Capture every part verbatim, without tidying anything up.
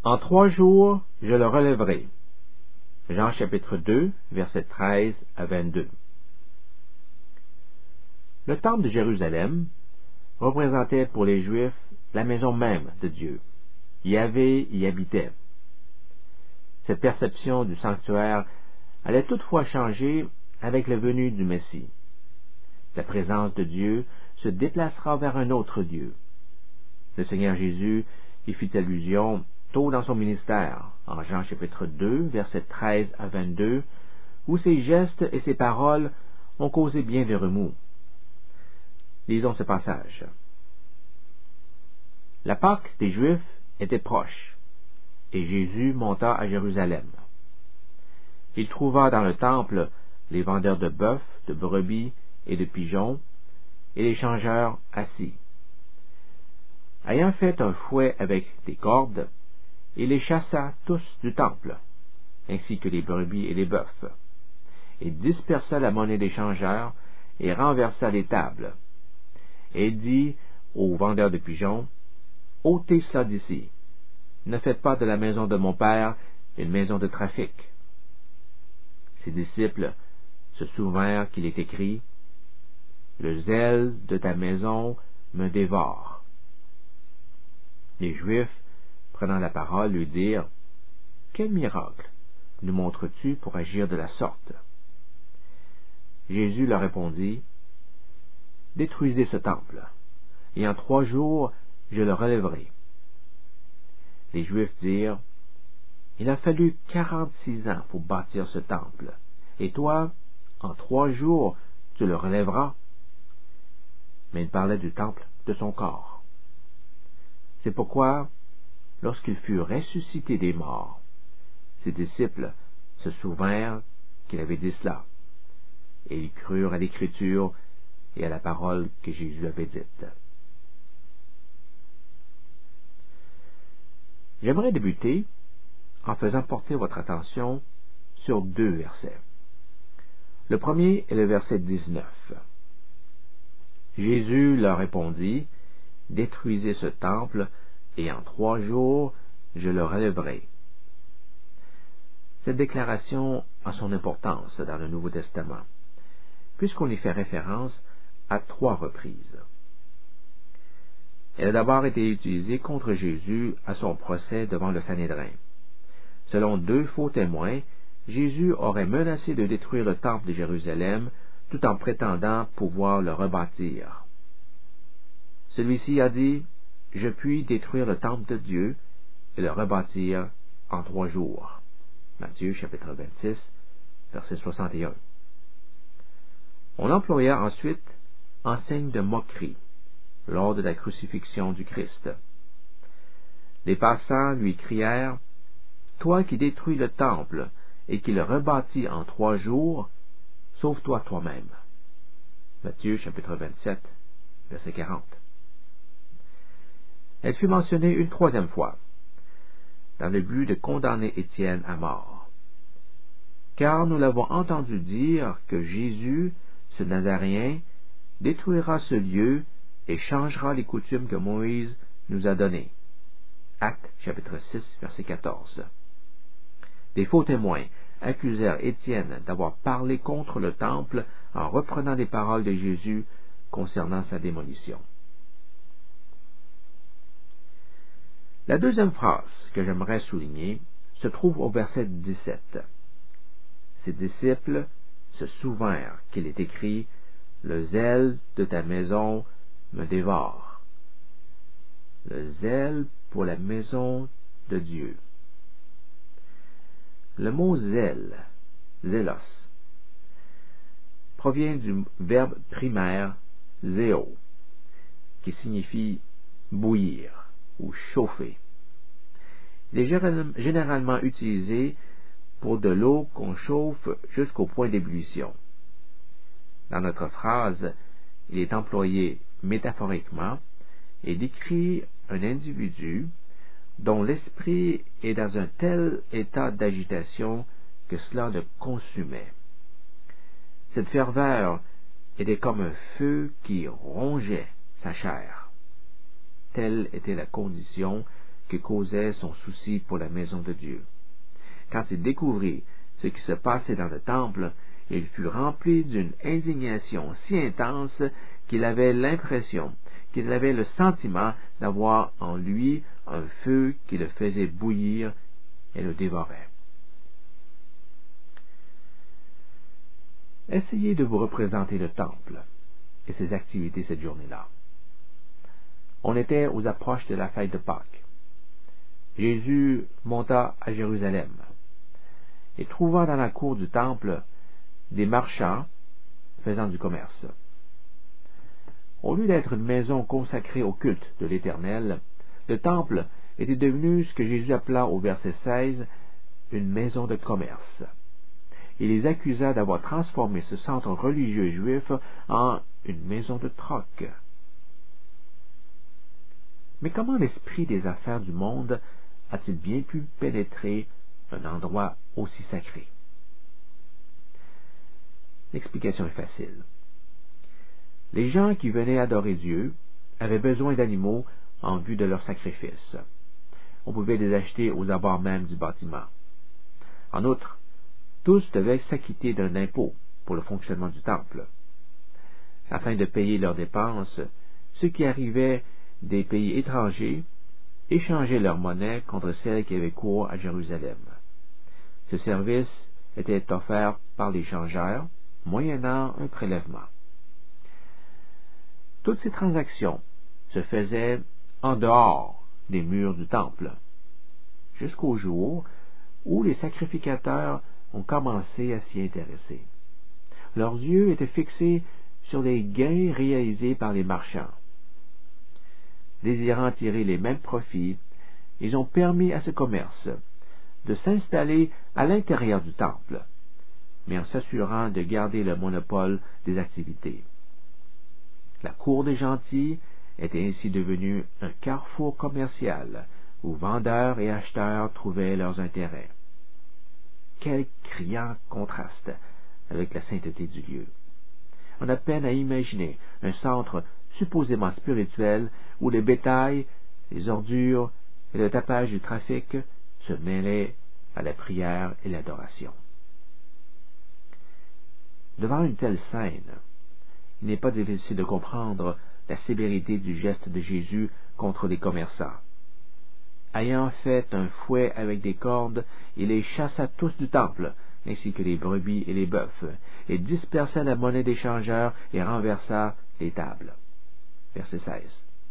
En trois jours, je le relèverai. Jean chapitre deux, versets treize à vingt-deux. Le temple de Jérusalem représentait pour les Juifs la maison même de Dieu. Yahvé y habitait. Cette perception du sanctuaire allait toutefois changer avec la venue du Messie. La présence de Dieu se déplacera vers un autre Dieu. Le Seigneur Jésus y fit allusion tôt dans son ministère, en Jean chapitre deux, versets treize à vingt-deux, où ses gestes et ses paroles ont causé bien des remous. Lisons ce passage. La Pâque des Juifs était proche, et Jésus monta à Jérusalem. Il trouva dans le temple les vendeurs de bœufs, de brebis et de pigeons, et les changeurs assis. Ayant fait un fouet avec des cordes, il les chassa tous du temple, ainsi que les brebis et les bœufs, et dispersa la monnaie des changeurs, et renversa les tables, et dit aux vendeurs de pigeons, « ôtez cela d'ici, ne faites pas de la maison de mon Père une maison de trafic. » Ses disciples se souvinrent qu'il est écrit, « Le zèle de ta maison me dévore. » Les Juifs, prenant la parole, lui dirent, « Quel miracle nous montres-tu pour agir de la sorte? » Jésus leur répondit, « Détruisez ce temple, et en trois jours je le relèverai. » Les Juifs dirent, « Il a fallu quarante-six ans pour bâtir ce temple, et toi, en trois jours, tu le relèveras. » Mais il parlait du temple de son corps. C'est pourquoi, lorsqu'il fut ressuscité des morts, ses disciples se souvinrent qu'il avait dit cela, et ils crurent à l'Écriture et à la parole que Jésus avait dite. J'aimerais débuter en faisant porter votre attention sur deux versets. Le premier est le verset dix-neuf. Jésus leur répondit, « Détruisez ce temple, et en trois jours je le relèverai. » Cette déclaration a son importance dans le Nouveau Testament, puisqu'on y fait référence à trois reprises. Elle a d'abord été utilisée contre Jésus à son procès devant le Sanhédrin. Selon deux faux témoins, Jésus aurait menacé de détruire le temple de Jérusalem tout en prétendant pouvoir le rebâtir. Celui-ci a dit, « Je puis détruire le temple de Dieu et le rebâtir en trois jours. » Matthieu chapitre vingt-six, verset soixante et un. On employa ensuite en signe de moquerie lors de la crucifixion du Christ. Les passants lui crièrent, « Toi qui détruis le temple et qui le rebâtis en trois jours, sauve-toi toi-même. » Matthieu chapitre vingt-sept, verset quarante. Elle fut mentionnée une troisième fois, dans le but de condamner Étienne à mort. Car nous l'avons entendu dire que Jésus, ce Nazaréen, détruira ce lieu et changera les coutumes que Moïse nous a données. Actes chapitre six, verset quatorze. Des faux témoins accusèrent Étienne d'avoir parlé contre le temple en reprenant les paroles de Jésus concernant sa démolition. La deuxième phrase que j'aimerais souligner se trouve au verset dix-sept. Ses disciples se souvinrent qu'il est écrit « Le zèle de ta maison me dévore. » Le zèle pour la maison de Dieu. Le mot zèle, zélos, provient du verbe primaire zéo, qui signifie bouillir ou chauffer. Il est généralement utilisé pour de l'eau qu'on chauffe jusqu'au point d'ébullition. Dans notre phrase, il est employé métaphoriquement et décrit un individu dont l'esprit est dans un tel état d'agitation que cela le consumait. Cette ferveur était comme un feu qui rongeait sa chair. Telle était la condition que causait son souci pour la maison de Dieu. Quand il découvrit ce qui se passait dans le temple, il fut rempli d'une indignation si intense qu'il avait l'impression, qu'il avait le sentiment d'avoir en lui un feu qui le faisait bouillir et le dévorait. Essayez de vous représenter le temple et ses activités cette journée-là. On était aux approches de la fête de Pâques. Jésus monta à Jérusalem et trouva dans la cour du temple des marchands faisant du commerce. Au lieu d'être une maison consacrée au culte de l'Éternel, le temple était devenu ce que Jésus appela au verset seize une maison de commerce. Il les accusa d'avoir transformé ce centre religieux juif en une maison de troc. Mais comment l'esprit des affaires du monde a-t-il bien pu pénétrer un endroit aussi sacré? L'explication est facile. Les gens qui venaient adorer Dieu avaient besoin d'animaux en vue de leur sacrifice. On pouvait les acheter aux abords même du bâtiment. En outre, tous devaient s'acquitter d'un impôt pour le fonctionnement du temple. Afin de payer leurs dépenses, ceux qui arrivaient des pays étrangers échangeaient leur monnaie contre celle qui avait cours à Jérusalem. Ce service était offert par les changeurs, moyennant un prélèvement. Toutes ces transactions se faisaient en dehors des murs du temple, jusqu'au jour où les sacrificateurs ont commencé à s'y intéresser. Leurs yeux étaient fixés sur les gains réalisés par les marchands. Désirant tirer les mêmes profits, ils ont permis à ce commerce de s'installer à l'intérieur du temple, mais en s'assurant de garder le monopole des activités. La cour des gentils était ainsi devenue un carrefour commercial où vendeurs et acheteurs trouvaient leurs intérêts. Quel criant contraste avec la sainteté du lieu! On a peine à imaginer un centre supposément spirituel où le bétail, les ordures et le tapage du trafic se mêlaient à la prière et l'adoration. Devant une telle scène, il n'est pas difficile de comprendre la sévérité du geste de Jésus contre les commerçants. Ayant fait un fouet avec des cordes, il les chassa tous du temple, ainsi que les brebis et les bœufs, et dispersa la monnaie des changeurs et renversa les tables. Verset seize.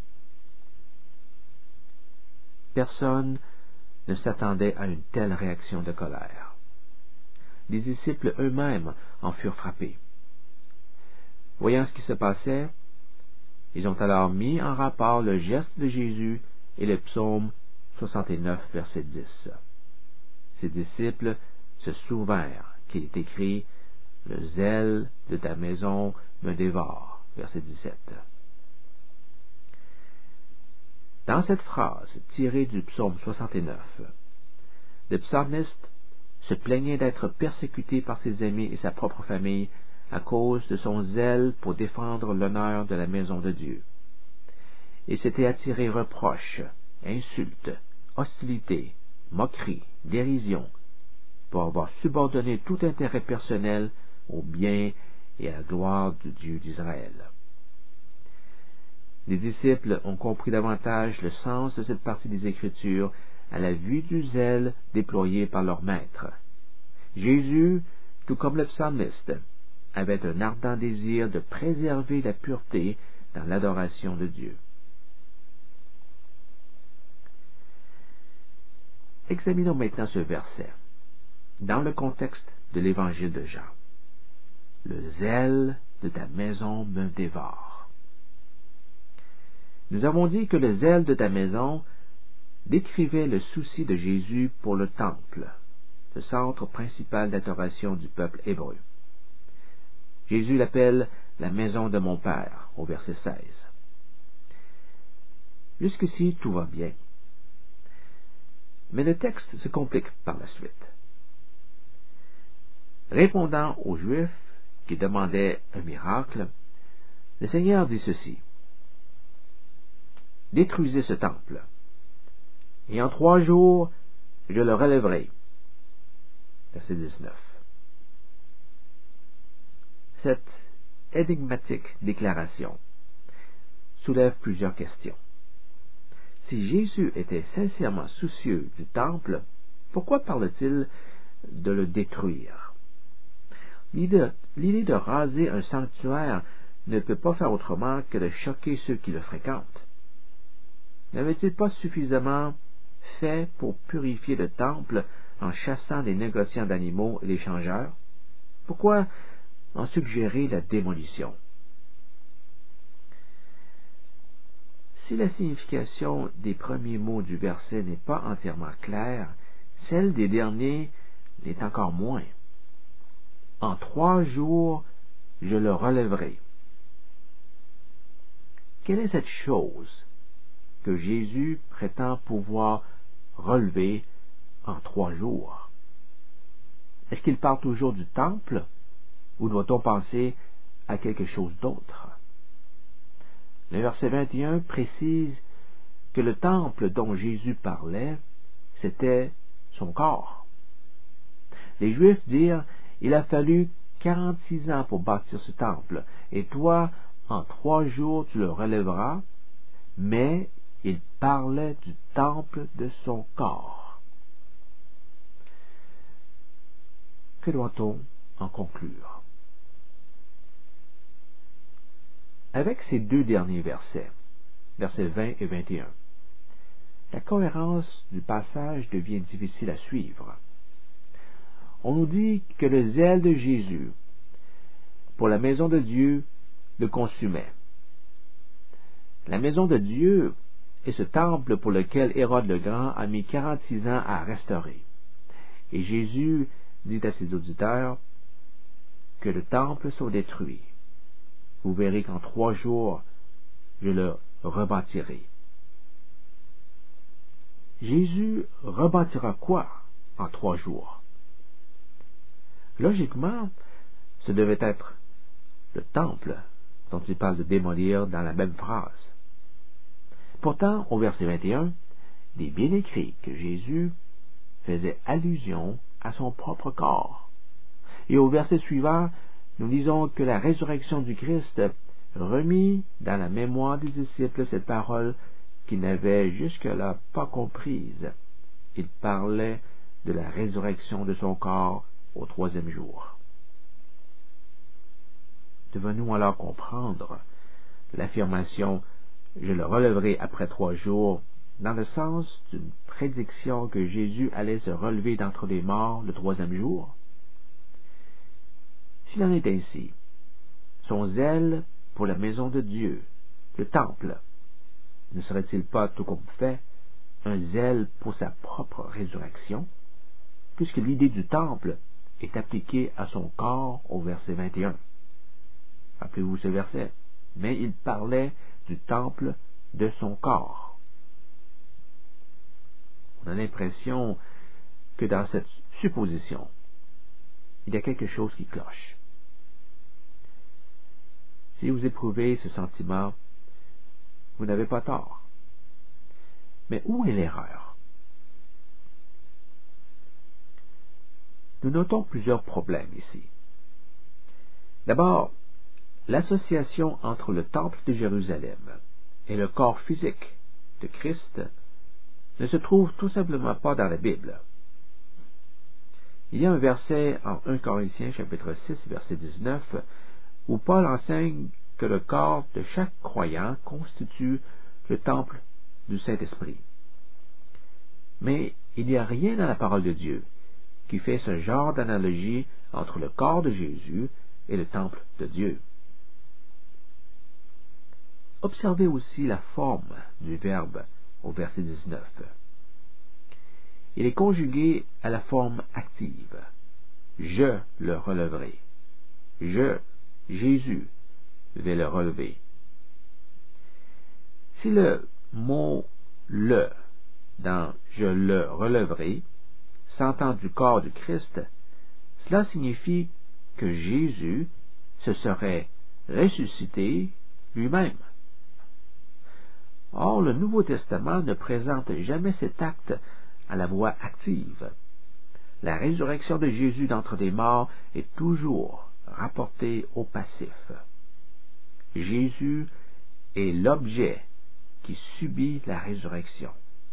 Personne ne s'attendait à une telle réaction de colère. Les disciples eux-mêmes en furent frappés. Voyant ce qui se passait, ils ont alors mis en rapport le geste de Jésus et le psaume soixante-neuf, verset dix. Ces disciples se souvinrent qu'il est écrit « Le zèle de ta maison me dévore », verset dix-sept. Dans cette phrase tirée du psaume soixante-neuf, le psalmiste se plaignait d'être persécuté par ses amis et sa propre famille à cause de son zèle pour défendre l'honneur de la maison de Dieu. Il s'était attiré reproches, insultes, hostilité, moquerie, dérision, pour avoir subordonné tout intérêt personnel au bien et à la gloire du Dieu d'Israël. Les disciples ont compris davantage le sens de cette partie des Écritures à la vue du zèle déployé par leur maître. Jésus, tout comme le psalmiste, avait un ardent désir de préserver la pureté dans l'adoration de Dieu. Examinons maintenant ce verset dans le contexte de l'Évangile de Jean. Le zèle de ta maison me dévore. Nous avons dit que le zèle de ta maison décrivait le souci de Jésus pour le temple, le centre principal d'adoration du peuple hébreu. Jésus l'appelle la maison de mon Père, au verset seize. Jusqu'ici, tout va bien. Mais le texte se complique par la suite. Répondant aux Juifs qui demandaient un miracle, le Seigneur dit ceci: « Détruisez ce temple, et en trois jours, je le relèverai. Verset dix-neuf. Cette énigmatique déclaration soulève plusieurs questions. Si Jésus était sincèrement soucieux du temple, pourquoi parle-t-il de le détruire? L'idée, l'idée de raser un sanctuaire ne peut pas faire autrement que de choquer ceux qui le fréquentent. N'avait-il pas suffisamment fait pour purifier le temple en chassant les négociants d'animaux et les changeurs? Pourquoi en suggérer la démolition? Si la signification des premiers mots du verset n'est pas entièrement claire, celle des derniers l'est encore moins. En trois jours, je le relèverai. Quelle est cette chose que Jésus prétend pouvoir relever en trois jours? Est-ce qu'il parle toujours du temple, ou doit-on penser à quelque chose d'autre? Le verset vingt et un précise que le temple dont Jésus parlait, c'était son corps. Les Juifs dirent, il a fallu quarante-six ans pour bâtir ce temple, et toi, en trois jours, tu le relèveras, mais il parlait du temple de son corps. Que doit-on en conclure? Avec ces deux derniers versets, versets vingt et vingt et un, la cohérence du passage devient difficile à suivre. On nous dit que le zèle de Jésus pour la maison de Dieu le consumait. La maison de Dieu est ce temple pour lequel Hérode le Grand a mis quarante-six ans à restaurer. Et Jésus dit à ses auditeurs que le temple soit détruit. Vous verrez qu'en trois jours, je le rebâtirai. Jésus rebâtira quoi en trois jours? Logiquement, ce devait être le temple dont il parle de démolir dans la même phrase. Pourtant, au verset vingt et un, il est bien écrit que Jésus faisait allusion à son propre corps. Et au verset suivant, nous lisons que la résurrection du Christ remit dans la mémoire des disciples cette parole qu'ils n'avaient jusque-là pas comprise. Il parlait de la résurrection de son corps au troisième jour. Devons-nous alors comprendre l'affirmation « Je le relèverai après trois jours » dans le sens d'une prédiction que Jésus allait se relever d'entre les morts le troisième jour? S'il en est ainsi, son zèle pour la maison de Dieu, le temple, ne serait-il pas tout comme fait un zèle pour sa propre résurrection, puisque l'idée du temple est appliquée à son corps au verset vingt et un. Rappelez-vous ce verset. Mais il parlait du temple de son corps. On a l'impression que dans cette supposition, il y a quelque chose qui cloche. Si vous éprouvez ce sentiment, vous n'avez pas tort. Mais où est l'erreur? Nous notons plusieurs problèmes ici. D'abord, l'association entre le temple de Jérusalem et le corps physique de Christ ne se trouve tout simplement pas dans la Bible. Il y a un verset en premier Corinthiens chapitre six, verset dix-neuf, où Paul enseigne que le corps de chaque croyant constitue le temple du Saint-Esprit. Mais il n'y a rien dans la parole de Dieu qui fait ce genre d'analogie entre le corps de Jésus et le temple de Dieu. Observez aussi la forme du verbe au verset dix-neuf. Il est conjugué à la forme active. Je le relèverai. Je, Jésus, vais le relever. Si le mot le dans je le relèverai s'entend du corps du Christ, cela signifie que Jésus se serait ressuscité lui-même. Or, le Nouveau Testament ne présente jamais cet acte à la voix active. La résurrection de Jésus d'entre les morts est toujours rapportée au passif. Jésus est l'objet qui subit la résurrection.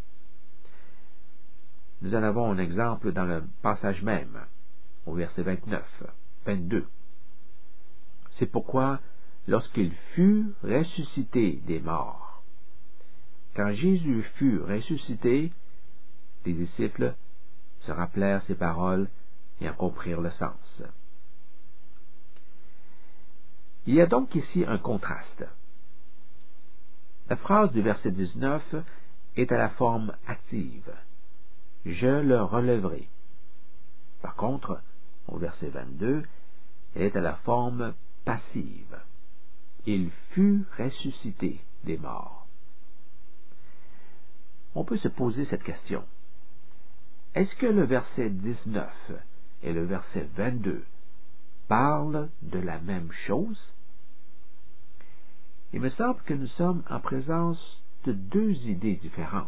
Nous en avons un exemple dans le passage même, au verset vingt-neuf, vingt-deux. C'est pourquoi, lorsqu'il fut ressuscité des morts, quand Jésus fut ressuscité, les disciples se rappelèrent ces paroles et en comprirent le sens. Il y a donc ici un contraste. La phrase du verset dix-neuf est à la forme active. Je le relèverai. Par contre, au verset vingt-deux, elle est à la forme passive. Il fut ressuscité des morts. On peut se poser cette question. Est-ce que le verset dix-neuf et le verset vingt-deux parlent de la même chose? Il me semble que nous sommes en présence de deux idées différentes.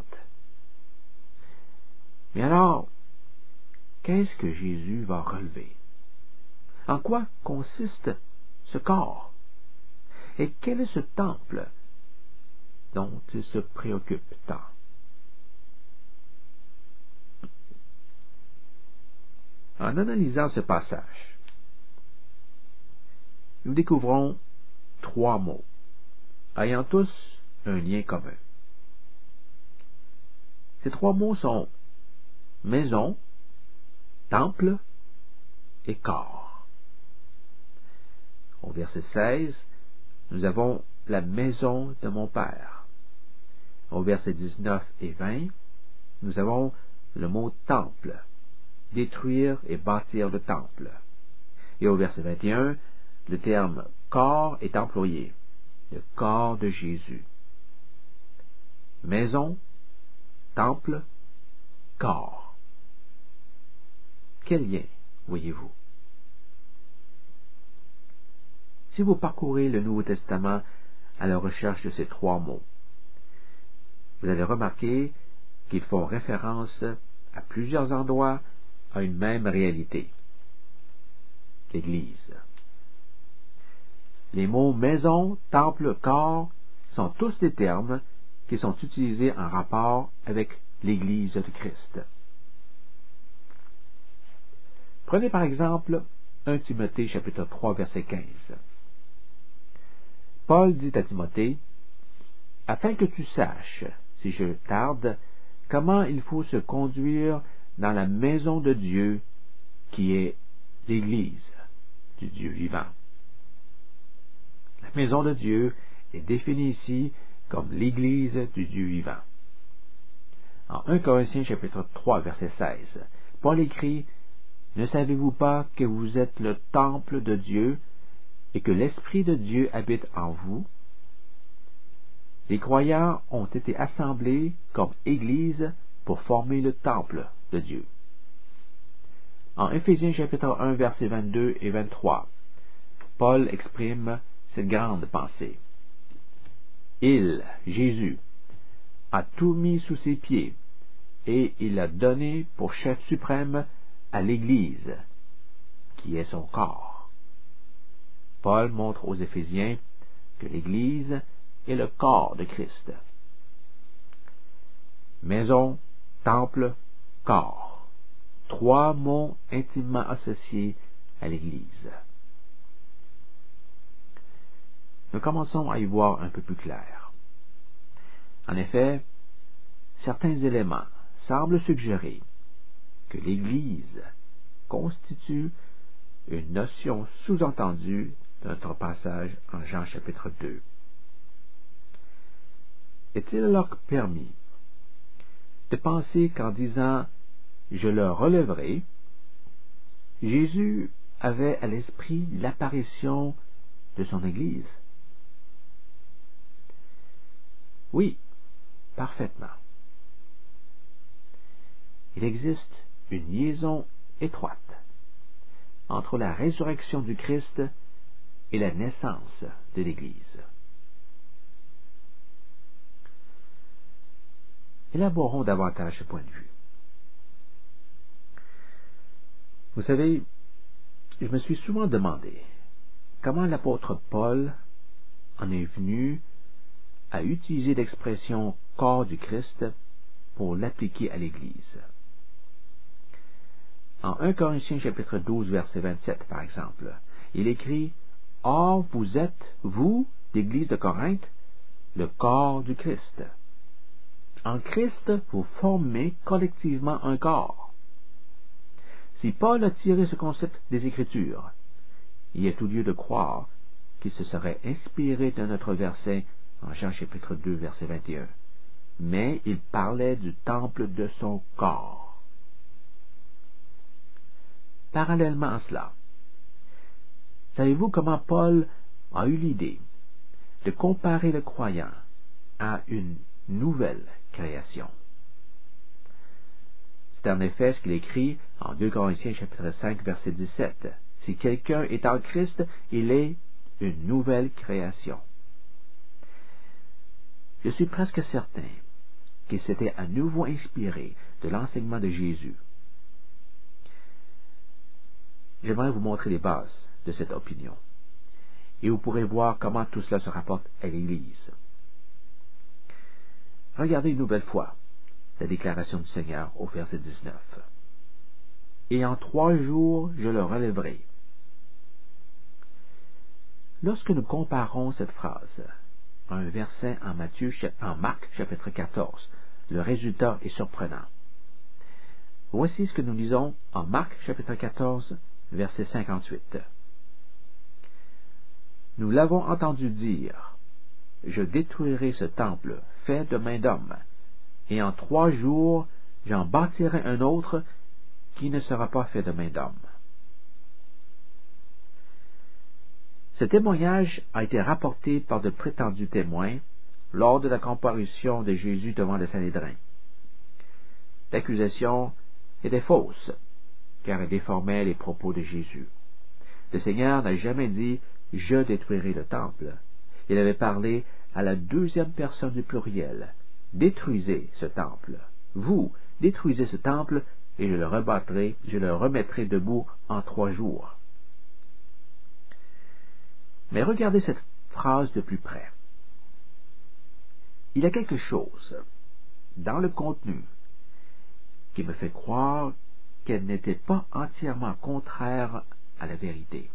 Mais alors, qu'est-ce que Jésus va relever? En quoi consiste ce corps? Et quel est ce temple dont il se préoccupe tant? En analysant ce passage, nous découvrons trois mots, ayant tous un lien commun. Ces trois mots sont maison, temple et corps. Au verset seize, nous avons la maison de mon Père. Au verset dix-neuf et vingt, nous avons le mot temple, détruire et bâtir le temple. Et au verset vingt et un, le terme corps est employé, le corps de Jésus. Maison, temple, corps. Quel lien voyez-vous? Si vous parcourez le Nouveau Testament à la recherche de ces trois mots, vous allez remarquer qu'ils font référence à plusieurs endroits à une même réalité, l'Église. Les mots maison, temple, corps sont tous des termes qui sont utilisés en rapport avec l'Église de Christ. Prenez par exemple premier Timothée chapitre trois verset quinze. Paul dit à Timothée, « Afin que tu saches, si je tarde, comment il faut se conduire dans la maison de Dieu qui est l'Église du Dieu vivant. » La maison de Dieu est définie ici comme l'Église du Dieu vivant. En premier Corinthiens chapitre trois verset seize, Paul écrit, « Ne savez-vous pas que vous êtes le temple de Dieu et que l'Esprit de Dieu habite en vous? » Les croyants ont été assemblés comme Église pour former le temple de Dieu. En Éphésiens chapitre un versets vingt-deux et vingt-trois, Paul exprime cette grande pensée. Il, Jésus, a tout mis sous ses pieds, et il l'a donné pour chef suprême à l'Église, qui est son corps. Paul montre aux Éphésiens que l'Église est le corps de Christ. Maison, temple, corps. Trois mots intimement associés à l'Église. Nous commençons à y voir un peu plus clair. En effet, certains éléments semblent suggérer que l'Église constitue une notion sous-entendue de notre passage en Jean chapitre deux. Est-il alors permis de penser qu'en disant « je le relèverai », Jésus avait à l'esprit l'apparition de son Église? Oui, parfaitement. Il existe une liaison étroite entre la résurrection du Christ et la naissance de l'Église. Élaborons davantage ce point de vue. Vous savez, je me suis souvent demandé comment l'apôtre Paul en est venu à utiliser l'expression « corps du Christ » pour l'appliquer à l'Église. En un Corinthiens chapitre douze, verset vingt-sept, par exemple, il écrit « Or vous êtes, vous, l'Église de Corinthe, le corps du Christ. En Christ, vous formez collectivement un corps. » Si Paul a tiré ce concept des Écritures, il y a tout lieu de croire qu'il se serait inspiré d'un autre verset en Jean chapitre deux, verset vingt et un. Mais il parlait du temple de son corps. Parallèlement à cela, savez-vous comment Paul a eu l'idée de comparer le croyant à une nouvelle création? C'est en effet ce qu'il écrit en deux Corinthiens chapitre cinq, verset dix-sept. Si quelqu'un est en Christ, il est une nouvelle création. Je suis presque certain qu'il s'était à nouveau inspiré de l'enseignement de Jésus. J'aimerais vous montrer les bases de cette opinion, et vous pourrez voir comment tout cela se rapporte à l'Église. Regardez une nouvelle fois la déclaration du Seigneur au verset dix-neuf. « Et en trois jours, je le relèverai. » Lorsque nous comparons cette phrase à un verset en, Matthieu, en Marc chapitre quatorze, le résultat est surprenant. Voici ce que nous lisons en Marc chapitre quatorze, verset cinquante-huit. « Nous l'avons entendu dire, je détruirai ce temple fait de main d'homme, et en trois jours j'en bâtirai un autre qui ne sera pas fait de main d'homme. » Ce témoignage a été rapporté par de prétendus témoins lors de la comparution de Jésus devant le Sanhédrin. L'accusation était fausse, car elle déformait les propos de Jésus. Le Seigneur n'a jamais dit « je détruirai le temple ». Il avait parlé à la deuxième personne du pluriel. « Détruisez ce temple. Vous, détruisez ce temple, et je le rebâtirai, je le remettrai debout en trois jours. » Mais regardez cette phrase de plus près. Il y a quelque chose dans le contenu qui me fait croire qu'elle n'était pas entièrement contraire à la vérité.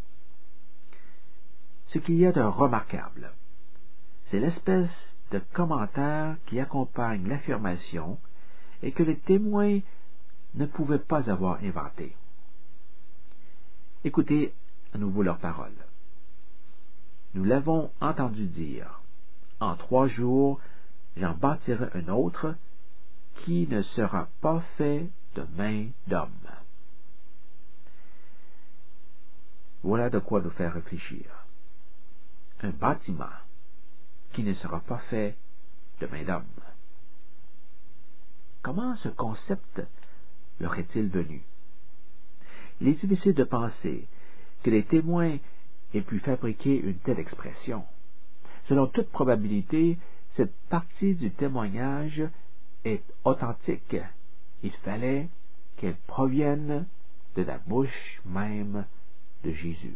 Ce qu'il y a de remarquable, c'est l'espèce de commentaire qui accompagne l'affirmation et que les témoins ne pouvaient pas avoir inventé. Écoutez à nouveau leurs paroles. Nous l'avons entendu dire, en trois jours, j'en bâtirai un autre qui ne sera pas fait de main d'homme. Voilà de quoi nous faire réfléchir. Un bâtiment qui ne sera pas fait de main d'homme. Comment ce concept leur est-il venu? Il est difficile de penser que les témoins aient pu fabriquer une telle expression. Selon toute probabilité, cette partie du témoignage est authentique. Il fallait qu'elle provienne de la bouche même de Jésus.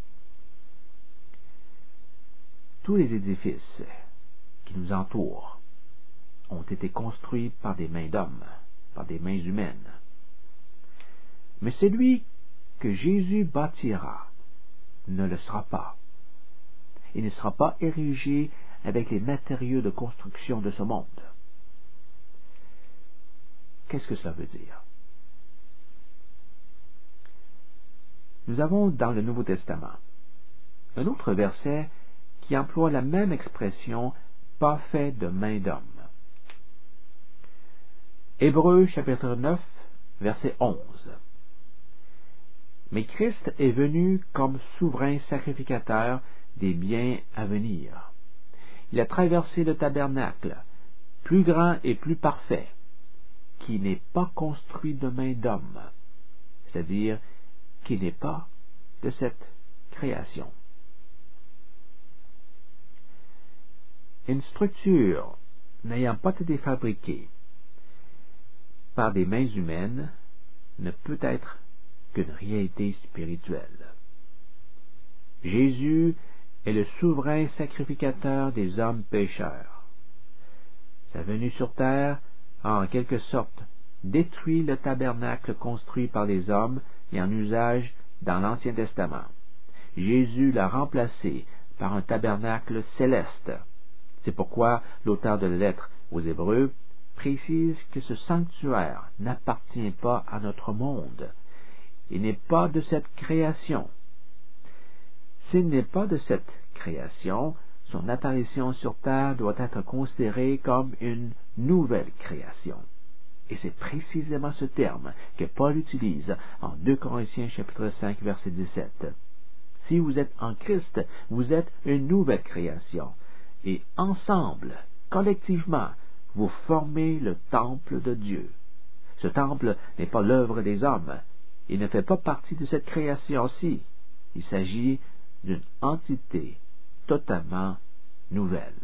Tous les édifices qui nous entourent ont été construits par des mains d'hommes, par des mains humaines. Mais celui que Jésus bâtira ne le sera pas. Il ne sera pas érigé avec les matériaux de construction de ce monde. Qu'est-ce que cela veut dire? Nous avons dans le Nouveau Testament un autre verset qui emploie la même expression « pas fait de main d'homme ». Hébreux chapitre neuf, verset onze. Mais Christ est venu comme souverain sacrificateur des biens à venir. Il a traversé le tabernacle, plus grand et plus parfait, qui n'est pas construit de main d'homme, c'est-à-dire qui n'est pas de cette création. Une structure n'ayant pas été fabriqué par des mains humaines, ne peut être qu'une réalité spirituelle. Jésus est le souverain sacrificateur des hommes pécheurs. Sa venue sur terre a en quelque sorte détruit le tabernacle construit par les hommes et en usage dans l'Ancien Testament. Jésus l'a remplacé par un tabernacle céleste. C'est pourquoi l'auteur de la lettre aux Hébreux précise que ce sanctuaire n'appartient pas à notre monde. Il n'est pas de cette création. S'il n'est pas de cette création, son apparition sur terre doit être considérée comme une nouvelle création. Et c'est précisément ce terme que Paul utilise en deux Corinthiens chapitre cinq verset dix-sept. Si vous êtes en Christ, vous êtes une nouvelle création. Et ensemble, collectivement, vous formez le temple de Dieu. Ce temple n'est pas l'œuvre des hommes. Il ne fait pas partie de cette création-ci. Il s'agit d'une entité totalement nouvelle.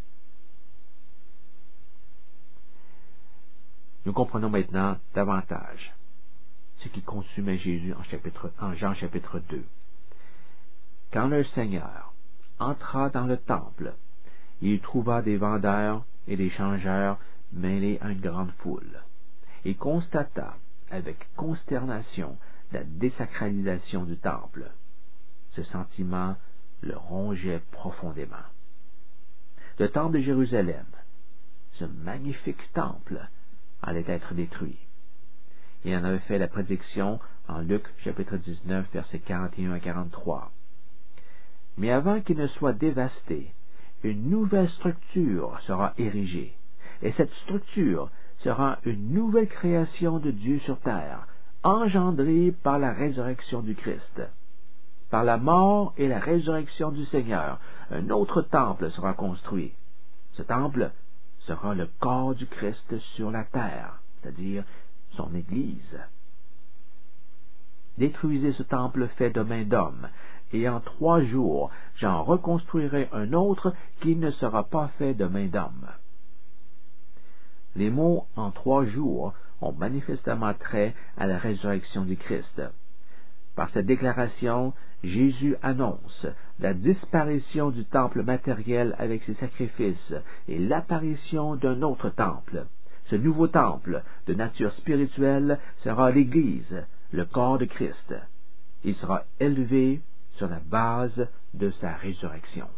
Nous comprenons maintenant davantage ce qui consumait Jésus en, chapitre, en Jean chapitre deux. Quand le Seigneur entra dans le temple, il trouva des vendeurs et des changeurs mêlés à une grande foule, et constata avec consternation la désacralisation du temple. Ce sentiment le rongeait profondément. Le temple de Jérusalem, ce magnifique temple, allait être détruit. Il en avait fait la prédiction en Luc chapitre dix-neuf versets quarante et un à quarante-trois. Mais avant qu'il ne soit dévasté, une nouvelle structure sera érigée, et cette structure sera une nouvelle création de Dieu sur terre, engendrée par la résurrection du Christ. Par la mort et la résurrection du Seigneur, un autre temple sera construit. Ce temple sera le corps du Christ sur la terre, c'est-à-dire son Église. Détruisez ce temple fait de main d'homme, et en trois jours j'en reconstruirai un autre qui ne sera pas fait de main d'homme. Les mots « en trois jours » ont manifestement trait à la résurrection du Christ. Par cette déclaration, Jésus annonce la disparition du temple matériel avec ses sacrifices et l'apparition d'un autre temple. Ce nouveau temple, de nature spirituelle, sera l'Église, le corps de Christ. Il sera élevé sur la base de sa résurrection.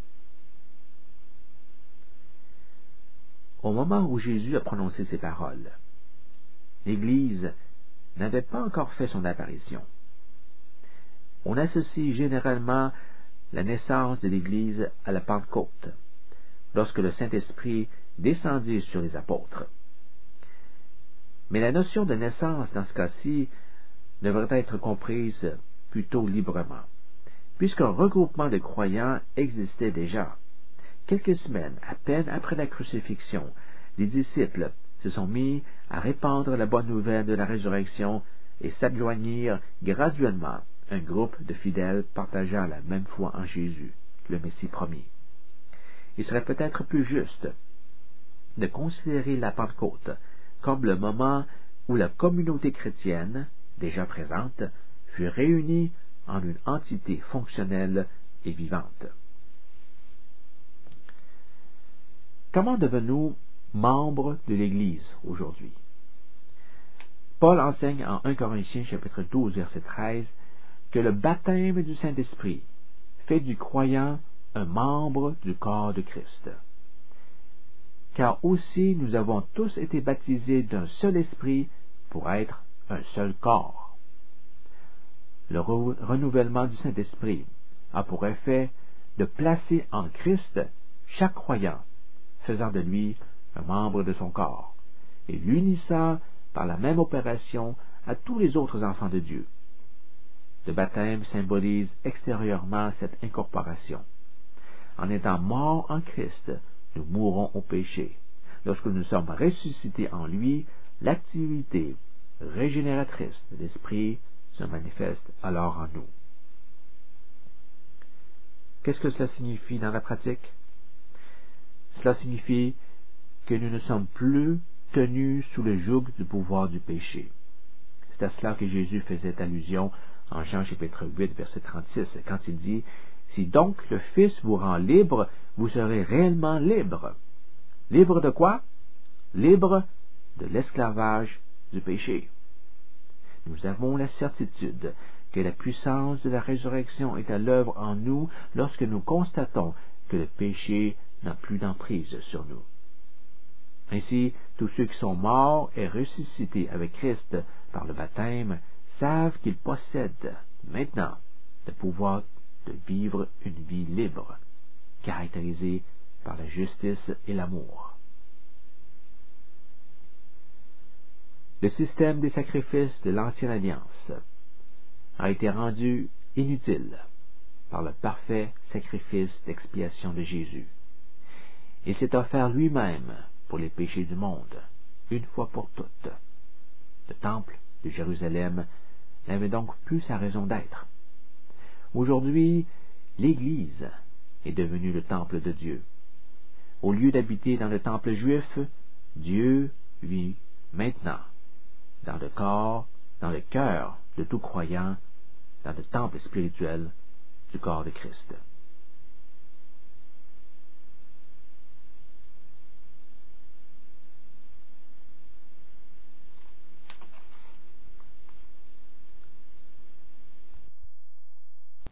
Au moment où Jésus a prononcé ces paroles, l'Église n'avait pas encore fait son apparition. On associe généralement la naissance de l'Église à la Pentecôte, lorsque le Saint-Esprit descendit sur les apôtres. Mais la notion de naissance dans ce cas-ci devrait être comprise plutôt librement, puisqu'un regroupement de croyants existait déjà. Quelques semaines à peine après la crucifixion, les disciples se sont mis à répandre la bonne nouvelle de la résurrection et s'adjoignirent graduellement un groupe de fidèles partageant la même foi en Jésus, le Messie promis. Il serait peut-être plus juste de considérer la Pentecôte comme le moment où la communauté chrétienne, déjà présente, fut réunie en une entité fonctionnelle et vivante. Comment devenons-nous membres de l'Église aujourd'hui? Paul enseigne en un Corinthiens chapitre douze verset treize que le baptême du Saint-Esprit fait du croyant un membre du corps de Christ. Car aussi nous avons tous été baptisés d'un seul esprit pour être un seul corps. Le re- renouvellement du Saint-Esprit a pour effet de placer en Christ chaque croyant, faisant de lui un membre de son corps, et l'unissant par la même opération à tous les autres enfants de Dieu. Le baptême symbolise extérieurement cette incorporation. En étant morts en Christ, nous mourrons au péché. Lorsque nous sommes ressuscités en lui, l'activité régénératrice de l'Esprit se manifeste alors en nous. Qu'est-ce que cela signifie dans la pratique? Cela signifie que nous ne sommes plus tenus sous le joug du pouvoir du péché. C'est à cela que Jésus faisait allusion en Jean chapitre huit, verset trente-six, quand il dit « Si donc le Fils vous rend libre, vous serez réellement libre. » Libre de quoi? Libre de l'esclavage du péché. Nous avons la certitude que la puissance de la résurrection est à l'œuvre en nous lorsque nous constatons que le péché n'a plus d'emprise sur nous. Ainsi, tous ceux qui sont morts et ressuscités avec Christ par le baptême savent qu'ils possèdent maintenant le pouvoir de vivre une vie libre, caractérisée par la justice et l'amour. Le système des sacrifices de l'Ancienne Alliance a été rendu inutile par le parfait sacrifice d'expiation de Jésus. Il s'est offert lui-même pour les péchés du monde, une fois pour toutes. Le temple de Jérusalem n'avait donc plus sa raison d'être. Aujourd'hui, l'Église est devenue le temple de Dieu. Au lieu d'habiter dans le temple juif, Dieu vit maintenant dans le corps, dans le cœur de tout croyant, dans le temple spirituel du corps de Christ.